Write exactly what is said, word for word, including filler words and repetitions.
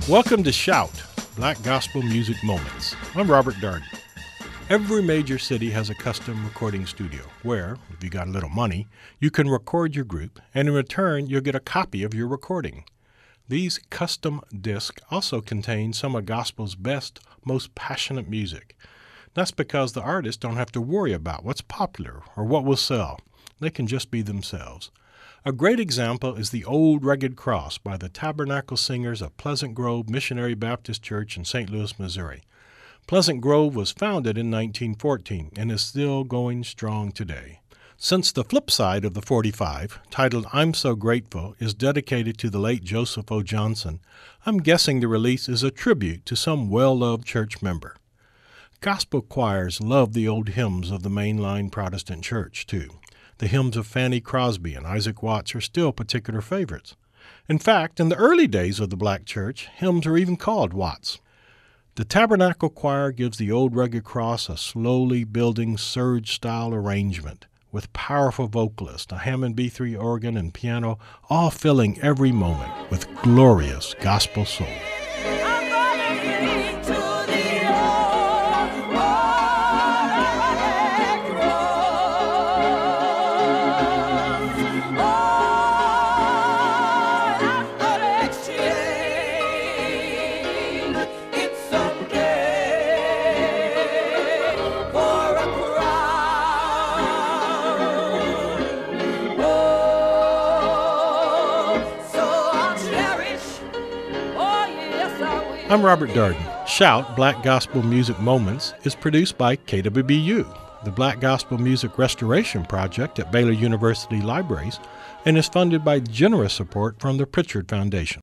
Welcome to Shout, Black Gospel Music Moments. I'm Robert Darden. Every major city has a custom recording studio where, if you got a little money, you can record your group, and in return, you'll get a copy of your recording. These custom discs also contain some of gospel's best, most passionate music. That's because the artists don't have to worry about what's popular or what will sell. They can just be themselves. A great example is the Old Rugged Cross by the Tabernacle Singers of Pleasant Grove Missionary Baptist Church in Saint Louis, Missouri. Pleasant Grove was founded in nineteen fourteen and is still going strong today. Since the flip side of the forty-five, titled I'm So Grateful, is dedicated to the late Joseph O. Johnson, I'm guessing the release is a tribute to some well-loved church member. Gospel choirs love the old hymns of the mainline Protestant church, too. The hymns of Fanny Crosby and Isaac Watts are still particular favorites. In fact, in the early days of the black church, hymns were even called Watts. The Tabernacle Choir gives the Old Rugged Cross a slowly building surge-style arrangement with powerful vocalists, a Hammond B three organ and piano, all filling every moment with glorious gospel soul. I'm Robert Darden. Shout, Black Gospel Music Moments is produced by K W B U, the Black Gospel Music Restoration Project at Baylor University Libraries, and is funded by generous support from the Pritchard Foundation.